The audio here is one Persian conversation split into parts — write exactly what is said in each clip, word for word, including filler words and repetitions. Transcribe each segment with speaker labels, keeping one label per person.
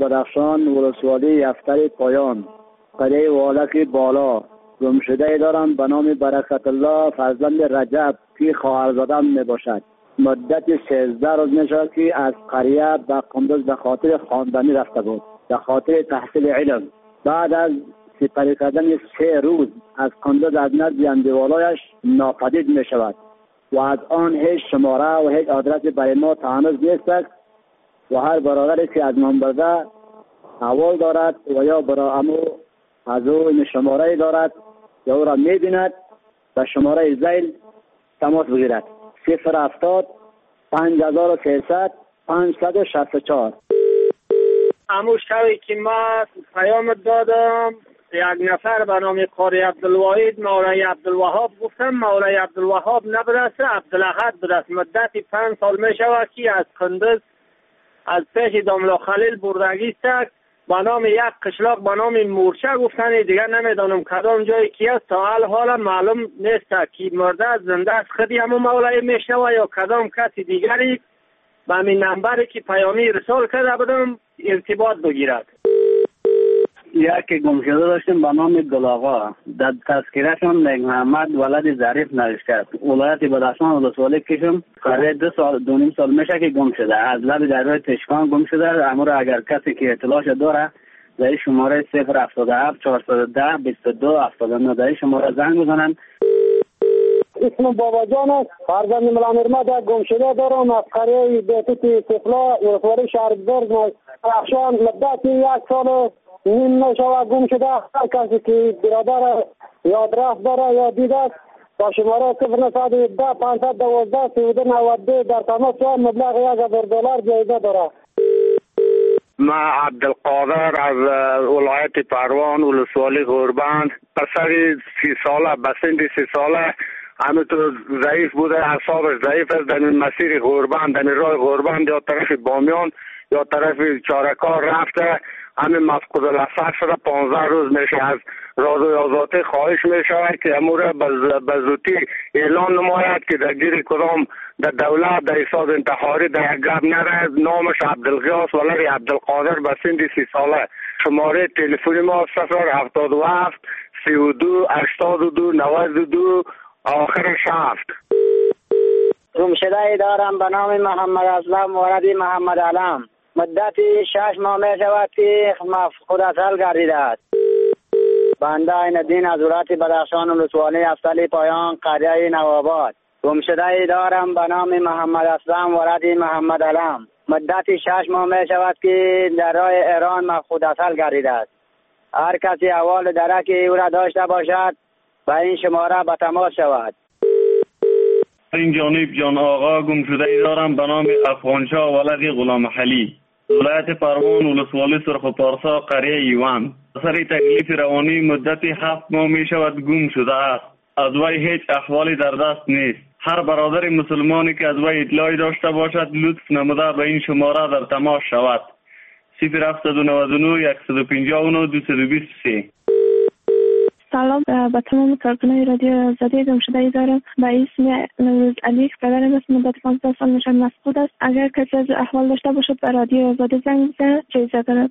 Speaker 1: بدخشان ولسوالی یفتر پایان قریه والک بالا گمشده دارم به نام برکت الله فرزند رجب که خواهرزادم می باشد. مدت سیزده روز می شود که از قریه به قندوز به خاطر خواندنی رفته بود، به خاطر تحصیل علم. بعد از سپری کردن سه روز از قندوز از نزد اندیوالایش ناپدید می شود و از آن هیچ شماره و هیچ آدرسی برای ما تهنوز نیست و هر برادری که از من برده احوال دارد و یا برای امو از او این شماره دارد یا او را می بیند و شماره زیل تماس بگیرد. صفر هفتاد پنج هزار و سیصد پانصد و شصت و چهار.
Speaker 2: امو شوی که ما پیام دادم یک نفر به نام قاری عبدالواحد مولای عبدالوهاب گفتم مولای عبدالوهاب نبرسه عبدالاحد برس. مدت پنج سال می شود که از قندوز از پیش داملا خلیل بردگی است به نام یک قشلاق به نام مورچه گفتن دیگر نمیدانم کدام جایی کی است تا حال حالا معلوم نیست کی مرده زنده است خودی همون مولای میشنوه یا کدام کسی دیگری به همین نمبری که پیامی رسال کرده بودم ارتباط بگیرد.
Speaker 1: یکی گمشده داشتیم به نام گلاغا در تذکرهشون نیک محمد ولد ظریف نوشته ولایت بدخشان ولسوالی کشم قریه دو سال دو نیم سال میشه که گم شده از لب دریای تشکان گم شده. امور اگر کسی که اطلاعش داره در شماره صفر هفتاد و هفت چهارصد و ده بیست و دو هفتاد و نه در شماره زنگ بزنن.
Speaker 2: اسم بابا جان است فرزند ملامرمد گم شده دارم از قریه بیتوتی سفلا ولسوالی شهربرگ بدخشان مدت یک سال نیم نشوه گم شده. هر کسی که برادر یا آدرس داره یا دیده است با شماره صفر نهصد و ده پانصد و دوازده سی و دو نود و دو در تماس شد. مبلغ یک هزار دلار جایزه داره.
Speaker 3: ما عبدالقادر از ولایت پروان ولسوالی غوربند پسر سی ساله به سن سی ساله همینطور ضعیف بوده اعصابش ضعیف است در مسیر غوربند در راه غوربند یا طرف بامیان یا طرف چارکار رفته همین مفقود الاثر شده. پانزده روز میشه از رادوی آزادی خواهش میشود که امور به زودی اعلان نماید که در گیر کدام در دولت در ایستاد انتحاری در یک گپ نره. نامش عبدالغیاث ولد عبدالقادر به سن سی ساله. شماره تلفنی ما صفر هفتاد و هفت سی و دو هشتاد و دو نود و دو آخرش هفت.
Speaker 2: گمشده دارم به نام محمد اسلم ولد محمد علم مدت شش ماه می شود که مفقود اصل گردیده است. بنده عین الدین از ولایت بدخشان ولسوالی یفتر پایان قریه نوآباد گمشده دارم به نام محمد اسلم ولد محمد علم مدت شش ماه می شود که در راه ایران مفقود اصل گردیده است. هر کسی احوال درک او را داشته باشد به این شماره به تماس شود.
Speaker 4: این جانب جان آقا گمشده دارم به نام افغانشاه ولد غلام حلی ولایت پروان ولسوالی سرخ و پارسا قریه ایوان. اثر تکلیف روانی مدت هفت ماه می شود گم شده است. از وی هیچ احوالی در دست نیست. هر برادر مسلمانی که از وی اطلاعی داشته باشد لطف نموده به این شماره در تماس شود. صفر هفتصد و نود و نه صد و پنجاه و نه دویست و بیست و سه.
Speaker 5: سلام به تمام کارکنان رادیو آزادی. گمشده دارم به اسم نوروز علی برادرم است مدت پانزده سال نشان مفقود است. اگر کسی از احوال داشته باشد به رادیو آزادی زنگ بزنه جایزه دارد.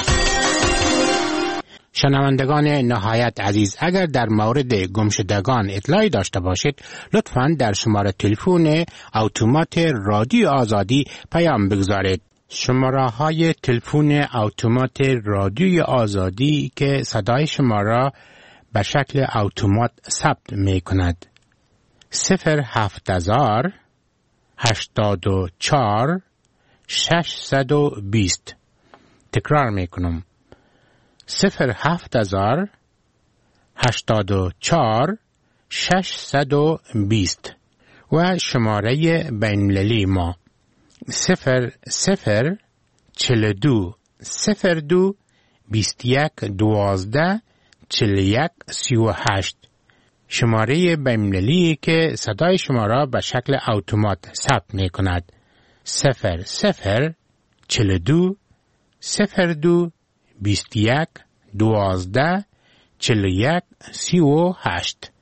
Speaker 6: شنوندگان نهایت عزیز اگر در مورد گمشدگان اطلاعی داشته باشید لطفاً در شماره تلفن اتومات رادیو آزادی پیام بگذارید. شماره های تلفن اتومات رادیو آزادی که صدای شما را به شکل اتومات ثبت می کند صفر هفت هزار هشتاد و چهار ششصد و بیست. تکرار می کنم صفر هفت هزار هشتاد و چهار ششصد و بیست و شماره بین‌المللی ما صفر صفر چهل و دو صفر دو بیست و یک دوازده چهل و یک سی و هشت. شماره بین‌المللی که صدای شما را به شکل اتومات ثبت می کند صفر صفر چهل و دو صفر دو بیست و یک دوازده چهل و یک سی و هشت.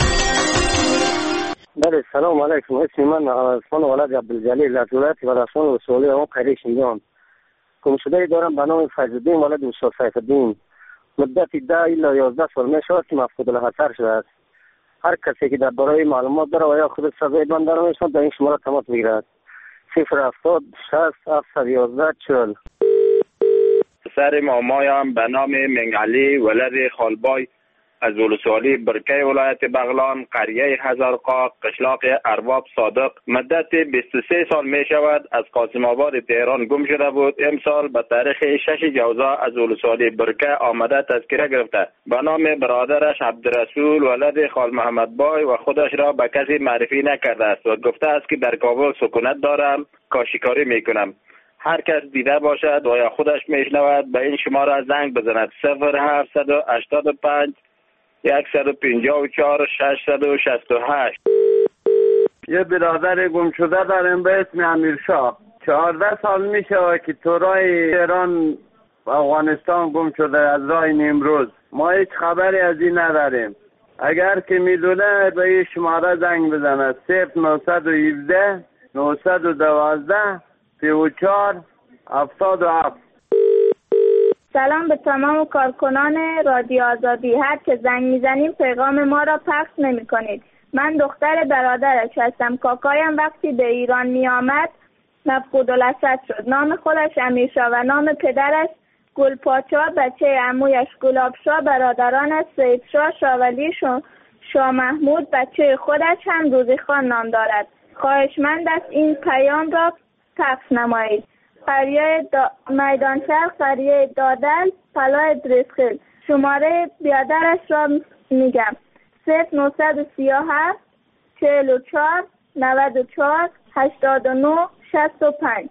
Speaker 2: بله سلام علیکم. اسم من عثمان ولد عبدالجلیل از ولایت بدخشان ولسوالی اون قریه شینجان.
Speaker 7: گمشده دارم به نام فیض‌الدین ولد استاد سیف‌الدین. مدت ده الی یازده سال می شود که مفقود الخطر شده است. هر کسی که در برای معلومات داره و یا خود سزای بند داره میشود در این شماره تماس بگیرد. صفر هفتاد شصت هفتصد و یازده چهل.
Speaker 8: پسر مامایم به نام منگعلی ولد خالبای از ولسوالی برکه ولایت بغلان قریه هزارقا قشلاق ارباب صادق مدت بیست و سه سال می شود از قاسم آباد تهران گم شده بود. امسال به تاریخ شش جوزا از ولسوالی برکه آمده تذکره گرفته. به نام برادرش عبدالرسول ولد خال محمد بای و خودش را به کسی معرفی نکرده است و گفته است که در کابل سکونت دارم، کاشیکاری می کنم. هر کس دیده باشد و یا خودش میشنود به این شماره زنگ بزند. صفر هفتصد و هشتاد و پنج صد و پنجاه و چهار ششصد و شصت و هشت.
Speaker 9: یه برادر گم شده داریم به اسم امیرشاه. چهارده سال می شود که تو راه ایران افغانستان گم شده از راه نیمروز. ما هیچ خبری از این نداریم. اگر که میدونه به این شماره زنگ بزنه. صفر نهصد و هفده نهصد و دوازده سی و چهار هفتاد و هفت.
Speaker 10: سلام به تمام کارکنان رادیو آزادی. هر که زنگ میزنیم پیغام ما را پخش نمی کنید. من دختر برادرش هستم. کاکایم وقتی به ایران می آمد مفقود الاسد شد. نام خودش امیرشاه و نام پدرش گلپاچا، بچه عمویش گلابشاه، برادرانش سیدشاه، شاولی، شاه محمود، بچه خودش هم روزیخان نام دارد. خواهشمند است این پیام را پخش نمایید. قریه دا... میدان شهر، قریه دادل، پلای درسخیل. شماره بیادرش را میگم. صفر نهصد و سی و هفت چهل و چهار نود و چهار هشتاد و نه شصت و پنج.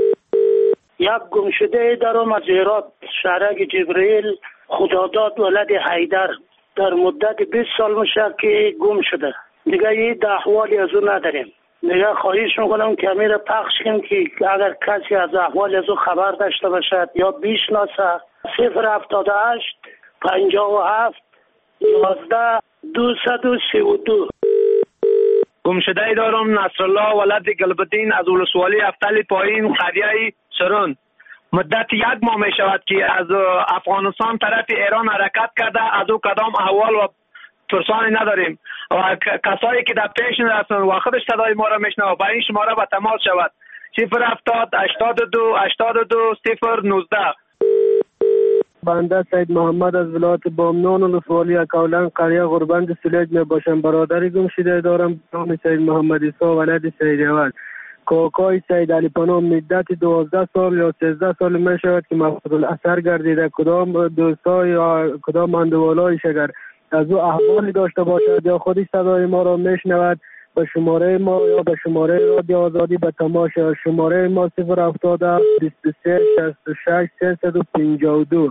Speaker 11: یک گمشده دارم از هرات، شهرک جبرئیل خداداد ولد حیدر. در مدت بیست سال میشه که گم شده. دیگه یه احوالی از او نداریم. دیگه خواهش میکنم که امیر پخش کنم که اگر کسی از احوال از او خبر داشته باشد یا بیشناسه. صفر هفتاد و هشت پنجاه و هفت یازده دویست و سی و دو.
Speaker 12: گمشده دارم نصرالله ولد گلبدین از ولسوالی افتل پایین قریه سرون. مدت یک ماه می شود که از افغانستان طرف ایران حرکت کرده. از او کدام احوال و ترسانی نداریم و کسایی که در پیش هستن و خودش صدای ما را میشنوه با این شماره با تماس شود. صفر هفتاد هشتاد و دو هشتاد و دو صفر نوزده.
Speaker 13: بنده سید محمد از ولایت بامنان و ولسوالی اکاولن قریه غربند سلیج می باشم. برادری گم شده دارم نام سید محمد عیسی ولد سید اول. کاکای سید علی پناه مدت دوازده سال یا سیزده سال می شود که مفقود الاثر گردیده. کدام دوستای یا کدام اندوالایش اگر از او احوالی داشته باشد یا خودی صدای ما را میشنود به شماره ما یا به شماره رادیو آزادی به تماس. شماره ما صفر هفتاد بیست و سه شصت و شش سیصد و پنجاه و دو.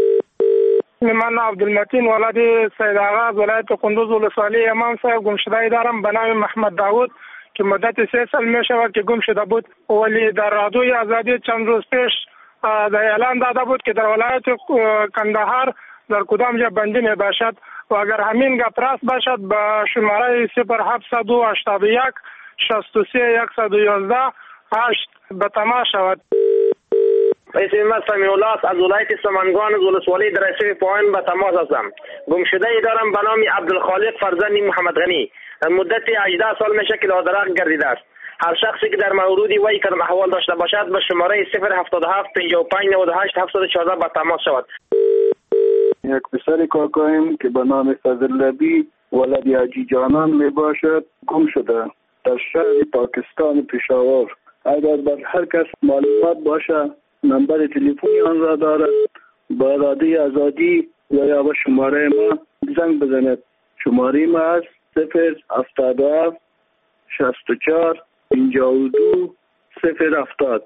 Speaker 14: من عبدالمتین ولد سید آغا از ولایت کندوز ولسوالی امام صاحب گمشده دارم به نام محمد داود که مدت سه سال می شود که گم شده بود، ولی در رادیوی آزادی چند روز پیش در اعلان داده بود که در ولایت کندهار در کدام جا بندی می باشد و اگر همین گپ راست باشد به شماره صفر هفتصد و هشتاد و یک شصت و سه صد و یازده هشت به تماس شود.
Speaker 2: اسم من سمیع الله است از ولایت سمنگان از ولسوالی درسه پایین به تماس هستم. گمشده ای دارم به نام عبدالخالق فرزند محمد غنی. مدت هجده سال میشه که لادرق گردیده است. هر شخصی که در موردی وی کدام احوال داشته باشد به شماره صفر هفتاد و هفت پنجاه و پنج نود و هشت هفتصد و چهارده به تماس شود.
Speaker 15: یک پسر کاکایم که به نام فضل‌لبی ولد حاجی جانان می باشد گم شده در شهر پاکستان پشاور. اگر بر هر کس معلومات باشه نمبر تلفنی آن را دارد با رادیو آزادی و یا به شماره ما زنگ بزند. شماره ما است صفر هفتاد و هفت شصت و چهار پنجاه و دو صفر هفتاد.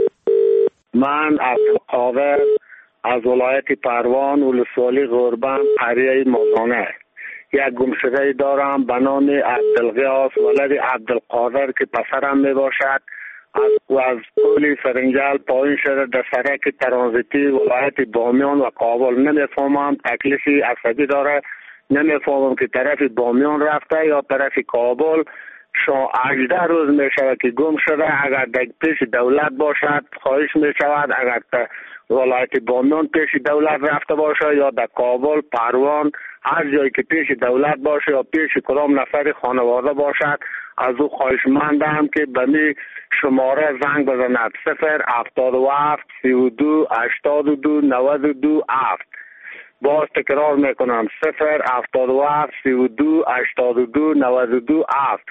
Speaker 3: من عبدالقادر از ولایت پروان ولسوالی غربند قریه مازانه یک گمشده دارم به نام عبدالغیاث ولد عبدالقادر که پسرم می باشد. از و از پل فرنجال پایین شده در سرک ترانزیتی ولایت بامیان و کابل. نمیفهمم تکلیفی عصبی داره، نمیفهمم که طرف بامیان رفته یا طرف کابل. شما هجده روز می شود که گم شده. اگر در پیش دولت باشد خواهش می شود، اگر در ولایت بامنان پیش دولت رفته باشه یا در کابل، پروان، هر جایی که پیش دولت باشه یا پیش کدام نفر خانواده باشد، از او خواهشمندم که به می شماره زنگ بزند: صفر هفتاد و هفت سی و دو هشتاد و دو نود و دو هفت. باز تکرار میکنم: صفر هفتاد و هفت سی و دو هشتاد و دو نود و دو هفت.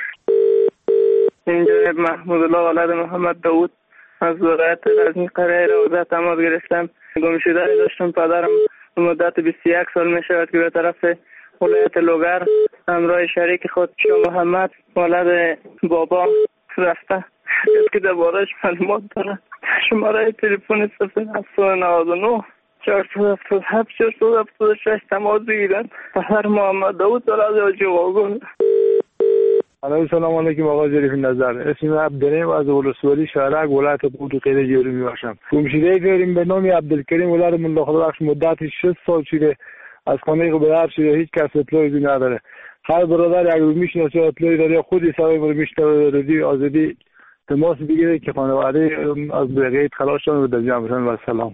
Speaker 16: اینجا محمود الله ولد محمد داوود از ولایت غزنی قریه روضه تماس گرفتم. گم شده داشتم. پدرم مدت بیست و یک سال می شود که به طرف ولایت لوگر همراه شریک خود شاه محمد ولد بابا رفته. کسی که درباره‌اش معلومات داره شماره تلفن صفر هفت نه نه چهارصد و هفتاد و هفت چهارصد و هفتاد و شش تماس بگیرن. پدر محمد داوود ولد حاجی واگل.
Speaker 17: سلام علیکم آقا ظریف نظر. اسمم عبدالکریم از ولسوالی شهرک ولایت قوم قیره جوری می باشم. گمشده داریم به نام عبدالکریم ولد ملا خدابخش. مدت شش سال شده از خانه بیدار شده. هیچ کس اطلاعی نداره. هر برادر اگر میشناسه اطلاعی داره خودی سوای ما میشناسه رادیو آزادی تماس بگیره که خانواده از بقیه خلاص شدن و در جمع بشن. و سلام.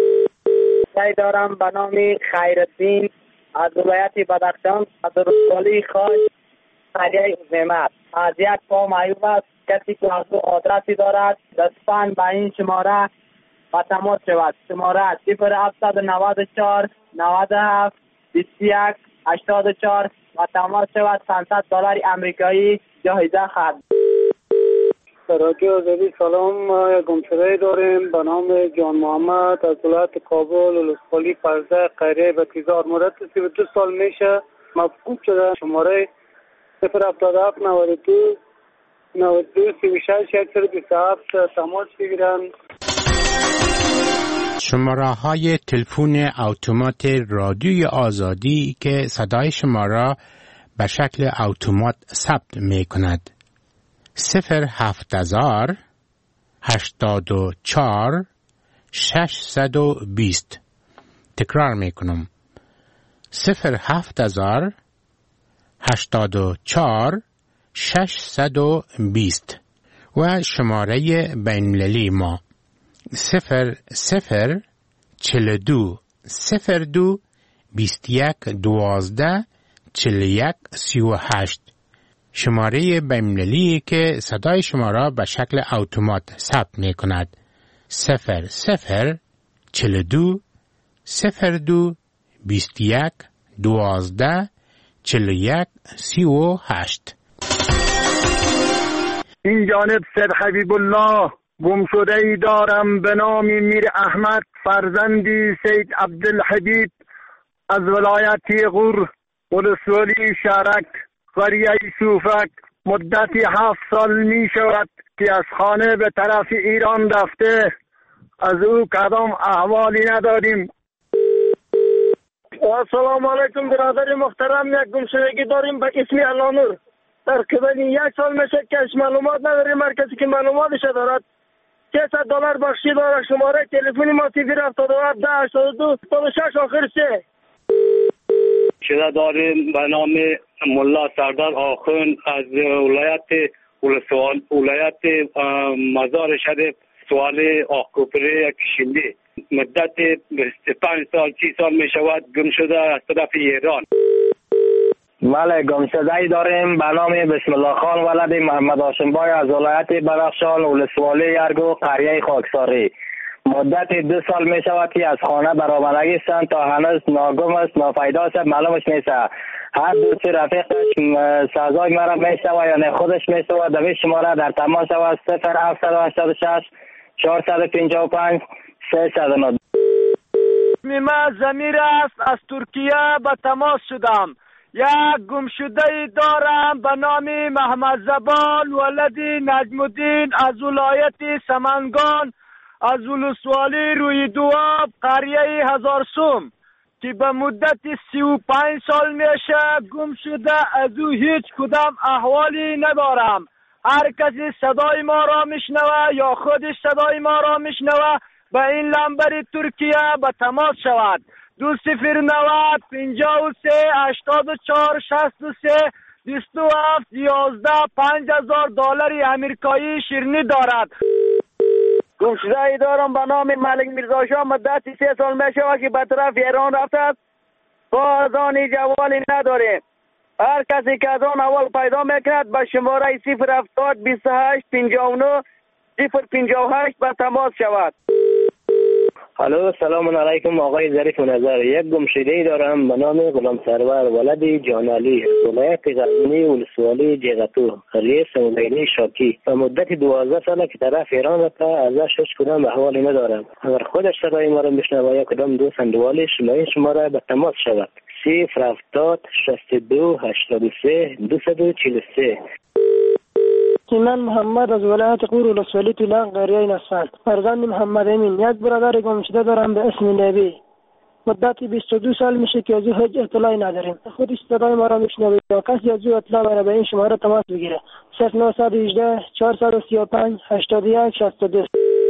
Speaker 2: سعی دارم به نام خیرالدین از ولایت بدخشان از ولسوالی خاص قریه عظیمت. از یک پا معیوب است. کسی که از او آدرسی دارد لطفاً به این شماره با تماس شود. شماره صفر هفتصد و نود و چهار نود و هفت بیست و یک هشتاد و چهار و تماس شود. پانصد دلار آمریکایی جایزه خرد.
Speaker 13: رادیو آزادی سلام. ما یک گمشده داریم به نام جان محمد از ولایت کابل ولسوالی فرزه قریه بتیزار. مدت سی و دو سال میشه مفقود شده. شماره صفر هفتاد و هفت نود و دو نود و دو سی و شش صد و بیست و هفت تماس بگیرن.
Speaker 6: شماره های تلفن اتومات رادیوی آزادی که صدای شما را به شکل اتومات ثبت می کند: صفر هفت هزار هشتاد و چهار ششصد و بیست. تکرار می کنم: صفر هفت هزار هشتاد و چهار ششصد و بیست. و شماره بین‌المللی ما صفر صفر چهل و دو صفر دو بیست و یک دوازده چهل و یک سی و هشت. شماره بین‌المللی که صدای شما را به شکل اتومات ثبت می کند: صفر صفر چهل و دو صفر دو بیست و یک دوازده چهل و یک سی و هشت.
Speaker 18: این جانب سید حبیب الله گم شده ای دارم به نام میر احمد فرزندی سید عبدالحبیب از ولایت غور ولسوالی شهرک قریه سوفک. مدتی هفت سال می شود که از خانه به طرف ایران رفته. از او کدام احوالی نداریم.
Speaker 14: السلام علیکم برادر محترم. یک گمشدگی داریم به اسم علانور. در قبل یک سال میشه که معلومات نداریم. مرکزی که معلوماتش دارد سیصد دلار بخشی داره. شماره تلفن ما صفر هفتاد و هفت ده هشتاد و دو هفتاد و شش آخر سه.
Speaker 19: شده داریم به نام ملا سردار آخون از ولایت ولسوال ولایت مزار شریف سوالی آقوپری کشیندی. مدت بیست و پنج سال سی سال می شود گم شده از طرف ایران.
Speaker 7: بله گمشده ای داریم به نام بسم الله خان ولد محمد هاشم بای از ولایت بدخشان ولسوالی یرگو قریه خاکساری. مدت دو سال می شود که از خانه برآمده هستند تا هنوز ناگم است، ناپیدا است، معلومش نیست. هر دو سه رفیقش سزای مرا می شود یا نه خودش می شود. دوی شماره در تماس است صفر هفتصد و هشتاد و شش چهارصد و پنجاه و پنج سیصد و نه.
Speaker 20: من زمیر است از ترکیه به تماس شدم. یک گمشده دارم به نام محمد زبان ولدی نجم الدین از ولایت سمنگان از ولسوالی روی دواب قریه هزار سوم که به مدت سی و پنج سال میشه گم شده. از او هیچ کدام احوالی ندارم. هر کسی صدای ما را میشنوه یا خودش صدای ما را میشنوه به این لمبر ترکیه به تماس شود: دو صفر نود پنجاه و سه هشتاد و چهار شصت و سه بیست و هفت یازده پنج هزار دلار امریکایی شیرینی دارد.
Speaker 2: گمشده ای دارم به نام ملک میرزا شاه، مدت سه سال می شود که به طرف ایران رفته است. با از آن جوالی نداریم. هر کسی که از آن اول پیدا میکند به شماره صفر هفتاد بیست و هشت پنجاه و نه صفر پنجاه و هشت به تماس شود.
Speaker 21: الو، سلام علیکم آقای ظریف نظر. یک گمشده دارم به نام غلام سرور ولد جان علی، ولایت غزنی، ولسوالی جغتو، قریه سمودینی شاکی. به مدت دوازده ساله که طرف ایران رفته، ازش هیچ کدام احوالی ندارم. اگر خودش صدای ما را بشنوه یا کدام دو سندوالی شماره شماره به تماس شود. صفر هفتاد شصت و دو هشتاد و سه دویست و چهل و سه.
Speaker 22: من محمد از ولایت غور ولسوالی طولان قریه نصفان، فرزند محمد امین. یک برادر گمشده دارم به اسم نبی. مدت بیست و دو سال میشه که از او هیچ اطلاعی نداریم. خودش صدای ما را میشنوه یا کسی از او اطلاع داره به این شماره تماس بگیره. صفر نهصد و هجده چهارصد و سی و پنج هشتاد و یک شصت و دو.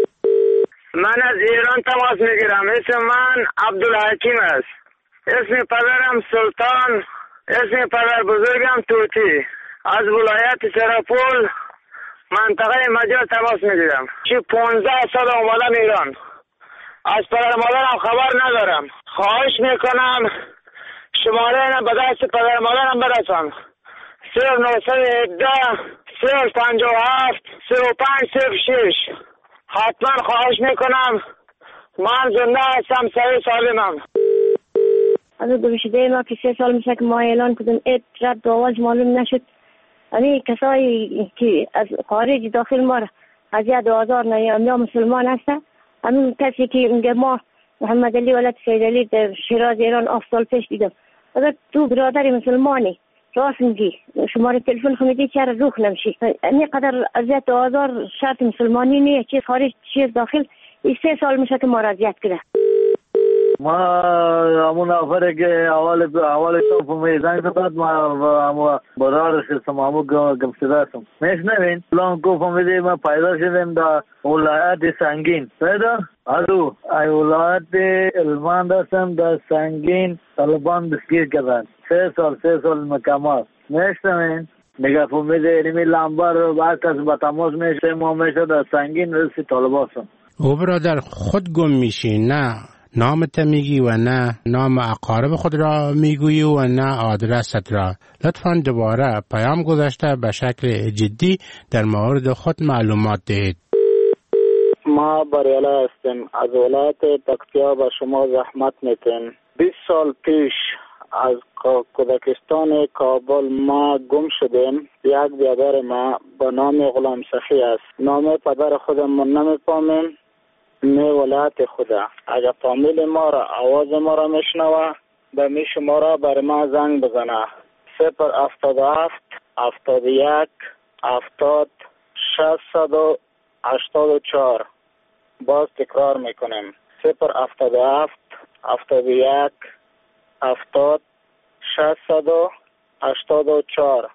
Speaker 2: من از ایران تماس میگیرم. اسم من عبدالحکیم است. اسم پدرم سلطان، اسم پدر بزرگم توتی. از ولایت سرپول منطقه مجال تماس میگیرم. چی پانزده سال اومدم ایران. از پدر مادرم خبر ندارم. خواهش میکنم شماره اینا به دست پدر مادرم برسان. صفر نهصد و هفده صفر پنجاه و هفت صفر پنج صفر شش. حتما خواهش میکنم. من زنده هستم، صحیح سالمم.
Speaker 23: از گمشده ما که سه سال میشه که ما اعلان کردیم، ات رد و آواز معلوم نشد. یعنی کسایی که از خارج داخل ما اذیت و آزار نمی‌کنند یا مسلمان هستند. همین کسی که اینجا ما محمد علی ولد سید علی در شیراز ایران هفت سال پیش دیدم. اگر تو برادر مسلمانی راست میگی، شماره تلفن خمیدی چرا روح نمیشی؟ این قدر اذیت و آزار شرط مسلمانی نیست، چیز خارج چیز داخل. این سه سال میشه که ما را اذیت کرده.
Speaker 24: ما همون نفره که اول اول تو میزنگ داد، ما همون برادرش هستم، همون گمشده هستم. میشنوین؟ الان گفتم میدیم ما پیدا شدیم در ولایت سنگین. پیدا؟ الو، ای ولایت علمان هستم در سنگین. طالبان دستگیر کردن. سه سال سه سال مکمل. میشنوین؟ نگاه فهمیده اینمی لامبر هر کس با تماس میشه، ما میشه در سنگین رسی طالبان هستم.
Speaker 6: او برادر خود گم میشی، نه نامت میگی و نه نام اقارب خود را میگویی و نه آدرست را. لطفاً دوباره پیام گذاشته به شکل جدی در مورد خود معلومات دهید.
Speaker 25: ما بریاله هستیم، از ولایت پکتیا به شما زحمت میتیم. بیست سال پیش از کودکستان کابل ما گم شدیم. یک برادر ما به نام غلام سخی است. نام پدر خودمون نمیفهمیم، نه ولایت خدا. اگر فامیل ما را آواز ما را میشنوه به می شماره بر ما زنگ بزنه. صفر هفتاد و هفت هفتاد و یک هفتاد ششصد و هشتاد و چهار. باز تکرار میکنیم. صفر هفتاد و هفت هفتاد و یک هفتاد ششصد و هشتاد و چهار.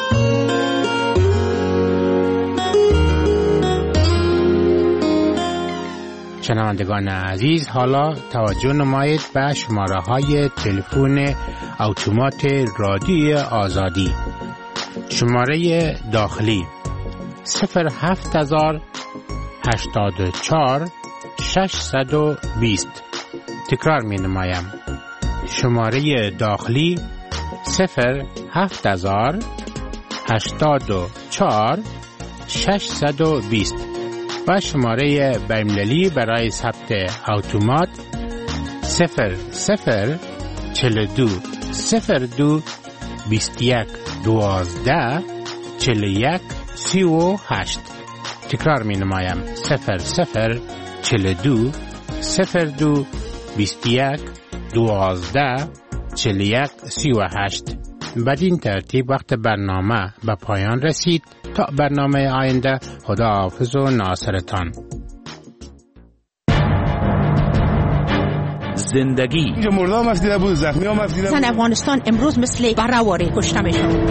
Speaker 6: شنوندگان عزیز، حالا توجه نمایید به شماره های تلفن اتومات رادیوی آزادی. شماره داخلی صفر هفت هزار هشتاد و چهار ششصد و بیست. تکرار می نمایم. شماره داخلی صفر هفت هزار هشتاد و چهار ششصد و بیست و شماره بین‌المللی برای ثبت اتومات صفر صفر چهل و دو صفر دو بیست و یک دوازده چهل و یک سی و هشت. تکرار می نمایم. صفر صفر چهل و دو صفر دو بیست و یک دوازده چهل و یک سی و هشت. بدین ترتیب وقت برنامه به پایان رسید. تا برنامه آینده، خدا حافظ و ناصرتان.
Speaker 26: زندگی
Speaker 27: مرده هم افدیده بود، زخمی هم افدیده بود.
Speaker 28: زن افغانستان امروز مثل برهواری کشته میشون.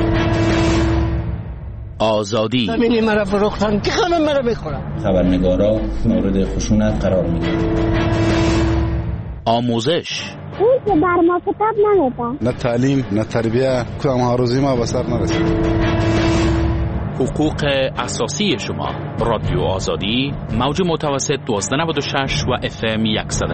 Speaker 26: آزادی
Speaker 29: زمینی مرا فروختن که همه مرا بخورن.
Speaker 26: خبرنگارا مورد خشونت قرار میدن. آموزش
Speaker 1: اون که بر ما کتاب نمیده.
Speaker 27: نه تعلیم نه تربیه، کدام ها روزی ما به سر نرسید.
Speaker 4: حقوق اساسی شما. رادیو آزادی، موج متوسط دوازده نود و شش و اف ام صد.